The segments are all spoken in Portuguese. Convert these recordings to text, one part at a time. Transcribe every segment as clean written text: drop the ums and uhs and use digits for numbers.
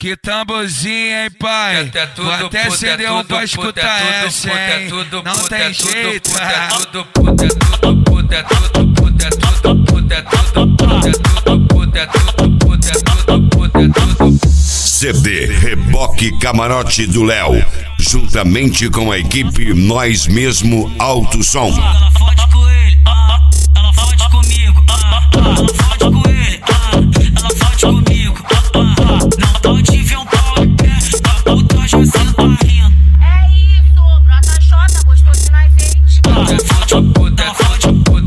Que tamborzinho, hein, pai? Vou até acender um pra escutar essa, hein? Não tem jeito. CD Reboque Camarote do Léo, juntamente com a equipe Nós Mesmo Alto Som. Ela fode com ele, ela fode comigo, ela fode com ele, ela fode comigo, não pode ver um pau em pé, a puta já senta rindo. É isso, brota xota, gostou de nós gente. Ela fode com ele, ela fode comigo.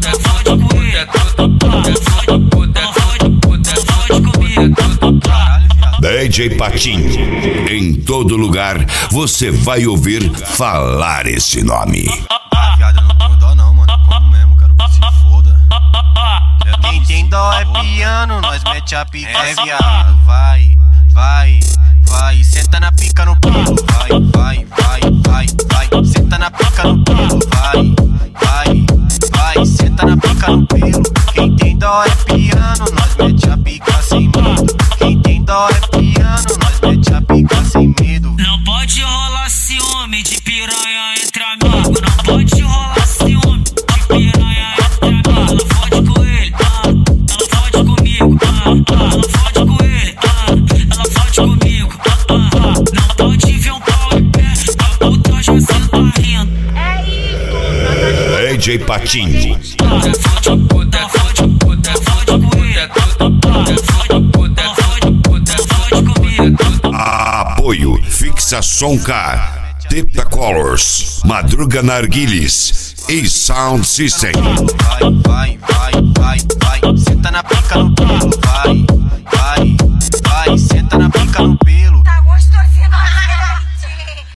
DJ Patinho, em todo lugar você vai ouvir falar esse nome. Viado, eu não tenho dó não, mano. Como mesmo, quero que se foda. Quem tem dó é piano, nós mete a pica, é viado. Vai, vai, vai, senta na pica no pelo. Vai, vai, vai, vai, vai, senta na pica no pelo. Vai, vai, vai, senta na pica no pelo. Quem tem dó é piano, nós mete a pica sem medo. Quem tem dó é piano, nós mete a pica sem medo. Não pode rolar ciúme de piranha entre amigos. Não pode rolar ciúme de piranha entre amigos. Ela fode com ele, ela fode comigo, ela fode com ele, ela fode comigo, não pode ver um pau em pé, a puta já senta rindo. É isso, DJ Patinho. Ela fode com ele, ela fode comigo. Apoio Fixa Som Car, Tepta Colors, Madruga Narguilis e Sound System. Vai, vai, vai, vai, vai, senta na pica no pelo.